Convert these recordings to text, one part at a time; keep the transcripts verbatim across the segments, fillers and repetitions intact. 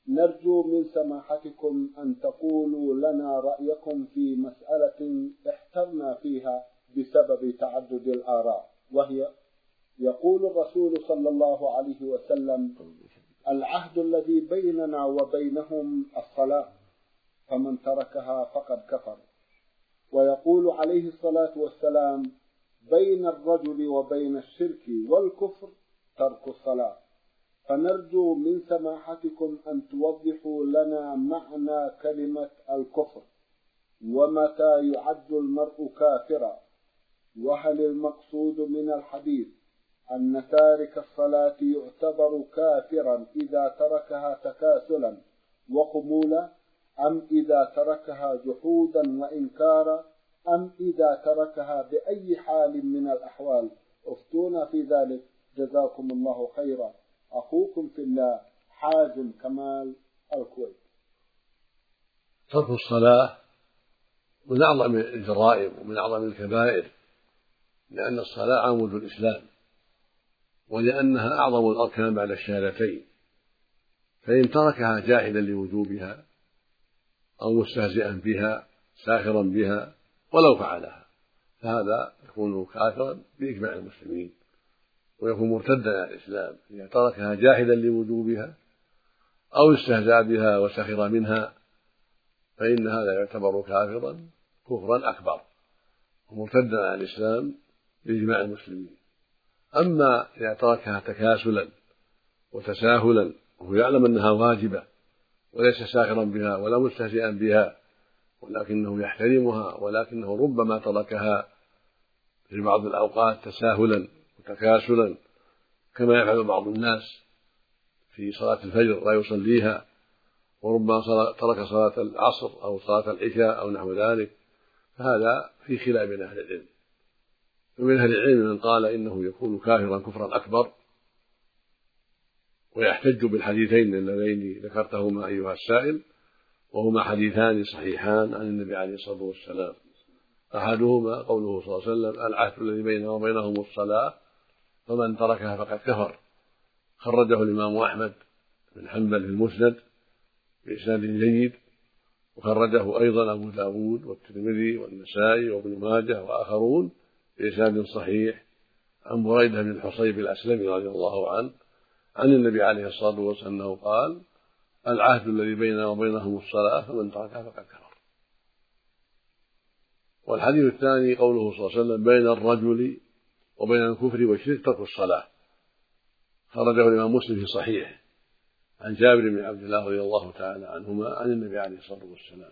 نرجو من سماحتكم أن تقولوا لنا رأيكم في مسألة احترنا فيها بسبب تعدد الآراء، وهي: يقول الرسول صلى الله عليه وسلم: العهد الذي بيننا وبينهم الصلاة، فمن تركها فقد كفر. ويقول عليه الصلاة والسلام: بين الرجل وبين الشرك والكفر ترك الصلاة. فنرجو من سماحتكم أن توضحوا لنا معنى كلمة الكفر، ومتى يعد المرء كافرا، وهل المقصود من الحديث أن تارك الصلاة يعتبر كافرا إذا تركها تكاسلا وخمولا، أم إذا تركها جحودا وإنكارا، أم إذا تركها بأي حال من الأحوال؟ افتونا في ذلك جزاكم الله خيرا. أخوكم في الله حازم كمال، الكويت. ترك الصلاة من أعظم الجرائم ومن أعظم الكبائر، لأن الصلاة عمود الإسلام، ولأنها أعظم الأركان بعد الشهادتين، فإن تركها جاحدا لوجوبها أو مستهزئا بها ساخرا بها ولو فعلها، فهذا يكون كافرا بإجماع المسلمين، ويكون مرتدا عن الإسلام إذا تركها جاحدا لوجوبها أو استهزأ بها وسخر منها، فإن هذا يعتبر كافرا كفرا أكبر ومرتدا عن الإسلام بإجماع المسلمين. أما إذا تركها تكاسلا وتساهلا وهو يعلم أنها واجبة وليس ساخرا بها ولا مستهزئا بها، ولكنه يحترمها، ولكنه ربما تركها في بعض الأوقات تساهلا وتكاسلا، كما يفعل بعض الناس في صلاة الفجر لا يصليها، وربما ترك صلاة العصر أو صلاة العشاء أو نحو ذلك، فهذا في خلاف بين أهل العلم. ومن أهل العلم من قال إنه يكون كافرا كفرا أكبر، ويحتج بالحديثين اللذين ذكرتهما أيها السائل، وهما حديثان صحيحان عن النبي عليه الصلاة والسلام. أحدهما قوله صلى الله عليه وسلم: العهد الذي بيننا وبينهم الصلاة، فمن تركها فقد كفر. خرجه الإمام أحمد بن حنبل في المسند بإسناد جيد، وخرجه أيضا أبو داود والترمذي والنسائي وابن ماجه وآخرون بإسناد صحيح عن بريدة بن الحصيب الأسلمي رضي الله عنه عن النبي عليه الصلاة والسلام أنه قال: العهد الذي بيننا وبينهم الصلاة، فمن تركها فقد كفر. والحديث الثاني قوله صلى الله عليه وسلم: بين الرجل وبين الكفر والشرك ترك الصلاة، خرجه الإمام مسلم في صحيح عن جابر بن عبد الله رضي الله تعالى عنهما عن النبي عليه الصلاة والسلام.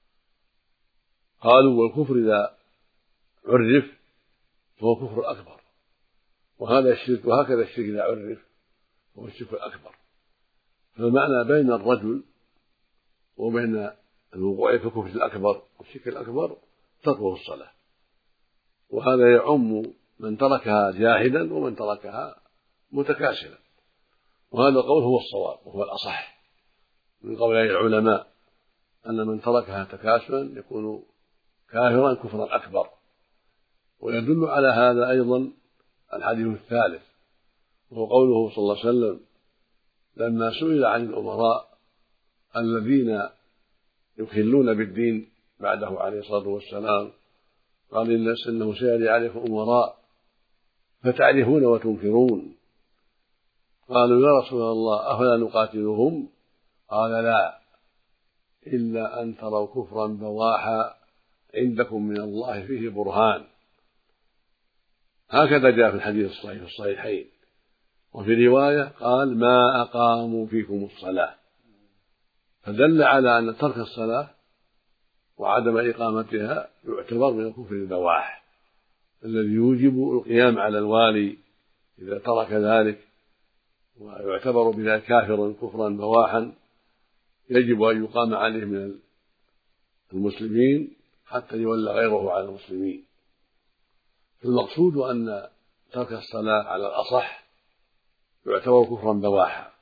قالوا: والكفر إذا عرف فهو كفر أكبر، وهذا الشرك وهكذا الشرك إذا عرف فهو الشرك الأكبر. فالمعنى بين الرجل وبين الوقوع في الكفر الأكبر والشرك الأكبر تركه الصلاة، وهذا يعم من تركها جاحدا ومن تركها متكاسلا، وهذا القول هو الصواب وهو الأصح من قولي العلماء، أن من تركها تكاسلا يكون كافرا كفرا أكبر. ويدل على هذا أيضا الحديث الثالث، وهو قوله صلى الله عليه وسلم لما سئل عن الأمراء الذين يخلون بالدين بعده عليه الصلاة والسلام قال: إنه سيأتي عليكم أمراء فتعرفون وتنكرون. قالوا: يا رسول الله أفلا نقاتلهم؟ قال: لا، إلا أن تروا كفرا بواحا عندكم من الله فيه برهان. هكذا جاء في الحديث الصحيح في الصحيحين. وفي رواية قال: ما أقاموا فيكم الصلاة، فدل على أن ترك الصلاة وعدم إقامتها يعتبر من الكفر البواح الذي يوجب القيام على الوالي إذا ترك ذلك، ويعتبر بذلك كافرا كفرا بواحا يجب أن يقام عليه من المسلمين حتى يولى غيره على المسلمين. فالمقصود أن ترك الصلاة على الأصح يعتبر كفرا بواحا.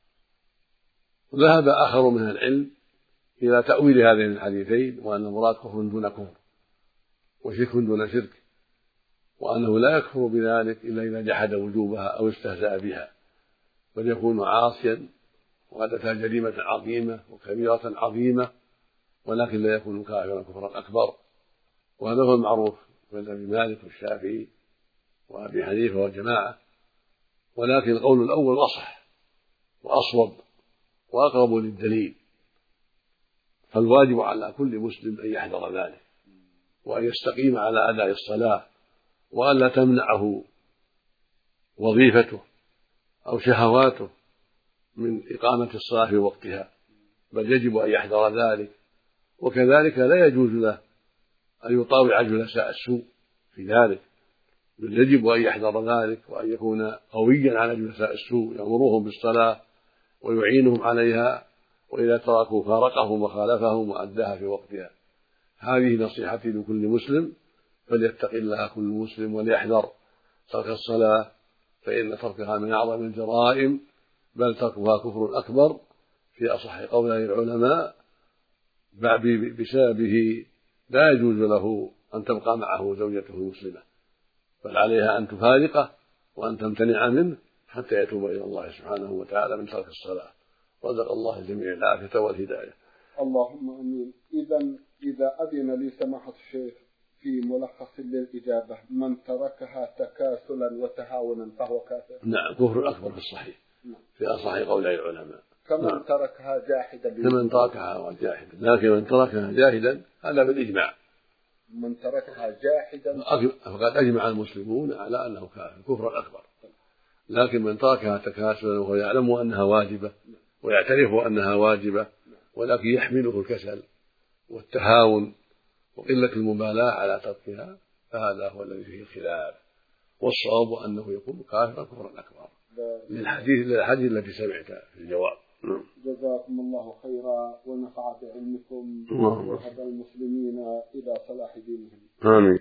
وذهب آخر من العلم إلى تأويل هذين الحديثين، وأن المراد كفر دون كفر وشرك دون شرك، وأنه لا يكفر بذلك إلا إذا جحد وجوبها أو استهزأ بها، بل يكون عاصيا وقد أتى جريمة عظيمة وكبيرة عظيمة، ولكن لا يكون كافرا كفرا أكبر. وهذا هو المعروف عند أبي مالك والشافعي وأبي حنيفة والجماعة، ولكن القول الأول أصح وأصوب وأقرب للدليل. فالواجب على كل مسلم أن يحذر ذلك وأن يستقيم على أداء الصلاة، وألا تمنعه وظيفته أو شهواته من إقامة الصلاة في وقتها، بل يجب أن يحذر ذلك. وكذلك لا يجوز له أن يطاوع جلساء السوء في ذلك، بل يجب أن يحذر ذلك وأن يكون قويا على جلساء السوء، يأمرهم بالصلاة ويعينهم عليها، وإذا تركوا فارقهم وخالفهم وأداها في وقتها. هذه نصيحتي لكل مسلم، فليتق الله كل مسلم وليحذر ترك الصلاة، فإن تركها من أعظم الجرائم، بل تركها كفر أكبر في أصح قولي العلماء. بسببه لا يجوز له أن تبقى معه زوجته المسلمة، بل عليها أن تفارقه وأن تمتنع منه حتى يتوب إلى الله سبحانه وتعالى من ترك الصلاة. رزق الله الجميع العافية والهداية. اللهم امين. اذا اذا اذن لي سماحه الشيخ في ملخص للاجابه، من تركها تكاسلا وتهاونا فهو كافر؟ نعم، كفر اكبر في الصحيح في اصح قولي العلماء. كمن نعم. تركها جاحدا كمن تركها جاحدا، لكن من تركها جاحدا هذا بالاجماع. من تركها جاحدا فقد اجمع المسلمون على انه كافر كفرا اكبر. لكن من تركها تكاسلا وهو يعلم انها واجبه ويعترف انها واجبه، ولكن يحمله الكسل والتهاون وقلة المبالاة على تركها، فهذا هو الذي فيه الخلاف. والصواب أنه يكون كافرا كفرا أكبر للحديث للحديث الذي سمعته في الجواب. جزاكم الله خيرا ونفع بعلمكم وهدى المسلمين إلى صلاح دينهم. آمين.